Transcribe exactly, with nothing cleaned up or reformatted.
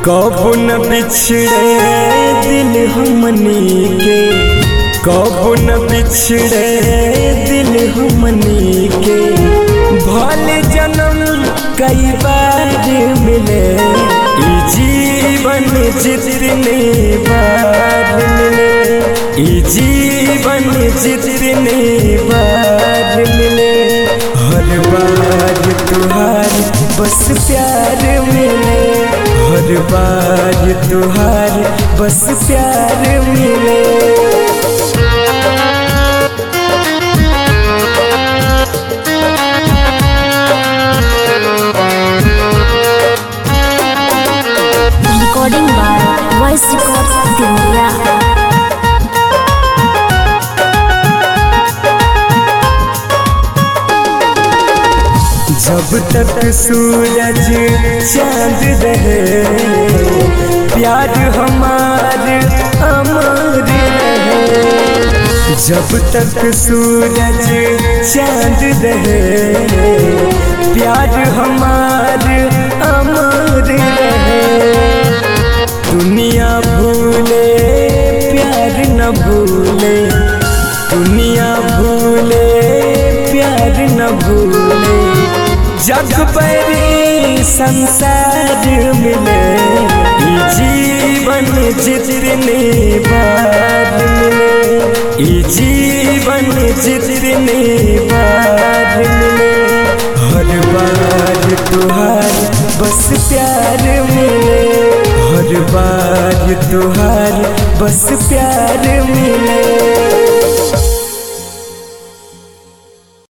कबो न बिछड़े दिल हमनी के, कबो न बिछड़े दिल हमनी के। भले जन्म कई बार मिले, ई जीवन जितने बार मिले, ई जीवन जितने बार मिले। हर बार तुहार बस प्यार मिले, हर बार तुहार बस प्यार मिले। Recording by Voice Records India। जब तक सूरज चांद रहे, प्यार हमार अमर रहे। जब तक सूरज चांद रहे, प्यार हमार अमर रहे। दुनिया भूले प्यार न भूले, दुनिया भूले प्यार न भूले। जग परी संसार मिले, ई जीवन जितने बार मिले, ई जीवन जितने बार मिले। हर बार तुहार बस प्यार मिले, हर बार तुहार बस प्यार मिले।